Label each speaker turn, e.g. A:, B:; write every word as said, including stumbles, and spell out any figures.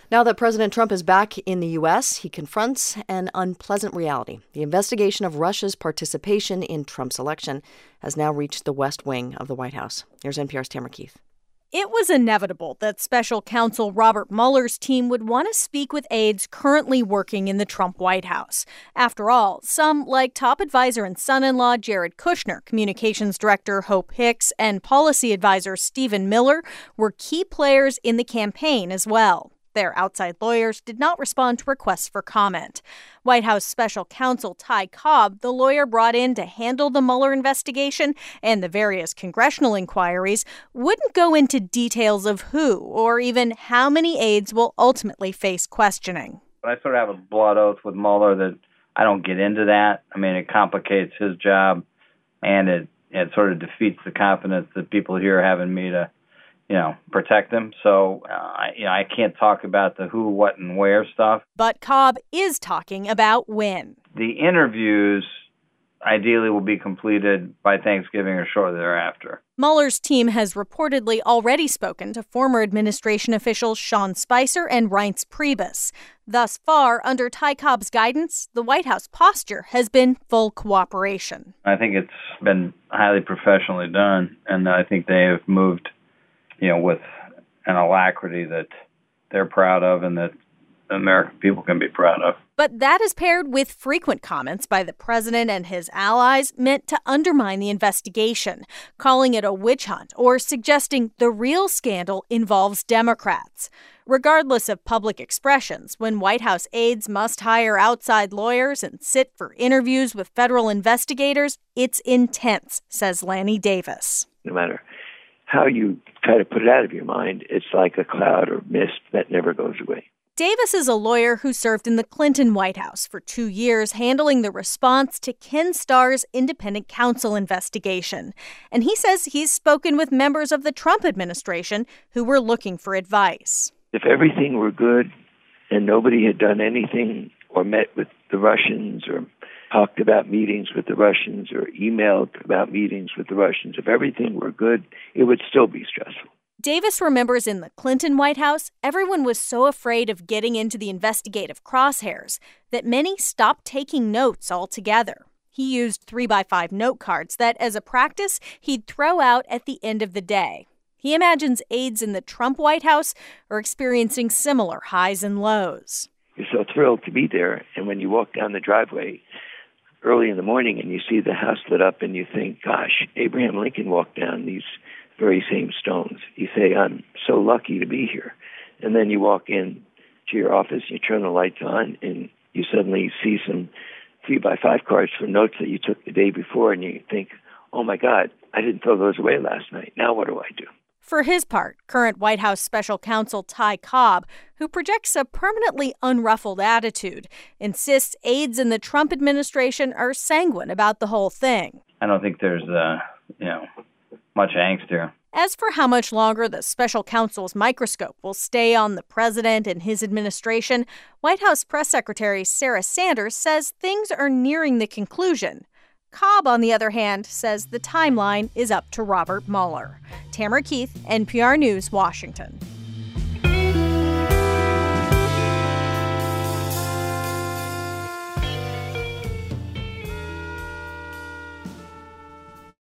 A: Now that President Trump is back in the U S, he confronts an unpleasant reality. The investigation of Russia's participation in Trump's election has now reached the West Wing of the White House. Here's N P R's Tamara Keith.
B: It was inevitable that special counsel Robert Mueller's team would want to speak with aides currently working in the Trump White House. After all, some, like top advisor and son-in-law Jared Kushner, communications director Hope Hicks, and policy advisor Stephen Miller, were key players in the campaign as well. Their outside lawyers did not respond to requests for comment. White House special counsel Ty Cobb, the lawyer brought in to handle the Mueller investigation and the various congressional inquiries, wouldn't go into details of who or even how many aides will ultimately face questioning.
C: I sort of have a blood oath with Mueller that I don't get into that. I mean, it complicates his job, and it, it sort of defeats the confidence that people here have in me to you know, protect them. So, uh, you know, I can't talk about the who, what, and where stuff.
B: But Cobb is talking about when.
C: The interviews ideally will be completed by Thanksgiving or shortly thereafter.
B: Mueller's team has reportedly already spoken to former administration officials Sean Spicer and Reince Priebus. Thus far, under Ty Cobb's guidance, the White House posture has been full cooperation.
C: I think it's been highly professionally done, and I think they have moved you know, with an alacrity that they're proud of and that the American people can be proud of.
B: But that is paired with frequent comments by the president and his allies meant to undermine the investigation, calling it a witch hunt or suggesting the real scandal involves Democrats. Regardless of public expressions, when White House aides must hire outside lawyers and sit for interviews with federal investigators, it's intense, says Lanny Davis.
D: No matter how you try to put it out of your mind, it's like a cloud or mist that never goes away.
B: Davis is a lawyer who served in the Clinton White House for two years, handling the response to Ken Starr's independent counsel investigation. And he says he's spoken with members of the Trump administration who were looking for advice.
D: If everything were good and nobody had done anything or met with the Russians or talked about meetings with the Russians or emailed about meetings with the Russians, if everything were good, it would still be stressful.
B: Davis remembers in the Clinton White House, everyone was so afraid of getting into the investigative crosshairs that many stopped taking notes altogether. He used three by five note cards that, as a practice, he'd throw out at the end of the day. He imagines aides in the Trump White House are experiencing similar highs and lows.
D: You're so thrilled to be there, and when you walk down the driveway early in the morning and you see the house lit up and you think, gosh, Abraham Lincoln walked down these very same stones. You say, I'm so lucky to be here. And then you walk in to your office, you turn the lights on, and you suddenly see some three by five cards for notes that you took the day before, and you think, oh my God, I didn't throw those away last night. Now what do I do?
B: For his part, current White House special counsel Ty Cobb, who projects a permanently unruffled attitude, insists aides in the Trump administration are sanguine about the whole thing.
C: I don't think there's, uh, you know, much angst here.
B: As for how much longer the special counsel's microscope will stay on the president and his administration, White House Press Secretary Sarah Sanders says things are nearing the conclusion. Cobb, on the other hand, says the timeline is up to Robert Mueller. Tamara Keith, N P R News, Washington.